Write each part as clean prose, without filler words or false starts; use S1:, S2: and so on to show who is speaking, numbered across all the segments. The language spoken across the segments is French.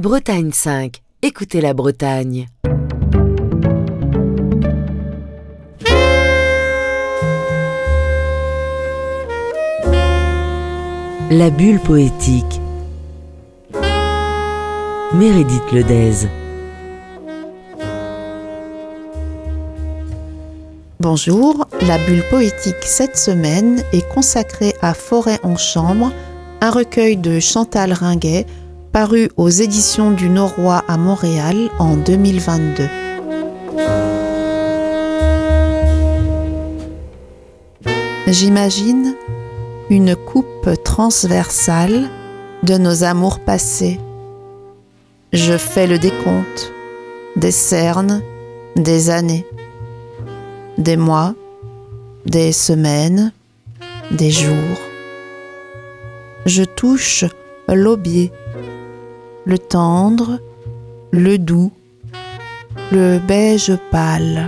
S1: Bretagne 5, écoutez la Bretagne. La bulle poétique. Meredith Ledez.
S2: Bonjour, la bulle poétique cette semaine est consacrée à Forêt en chambre, un recueil de Chantal Ringuet paru aux éditions du Norrois à Montréal en 2022. J'imagine une coupe transversale de nos amours passés. Je fais le décompte des cernes, des années, des mois, des semaines, des jours. Je touche l'aubier, le tendre, le doux, le beige pâle.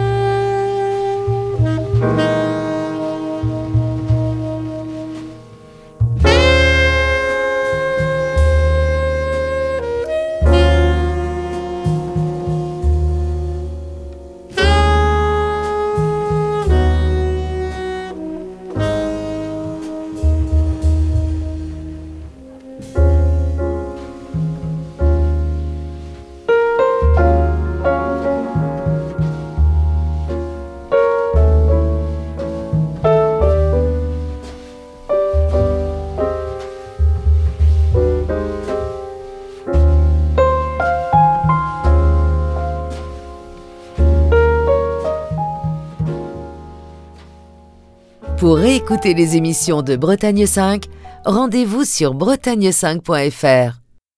S1: Pour réécouter les émissions de Bretagne 5, rendez-vous sur bretagne5.fr.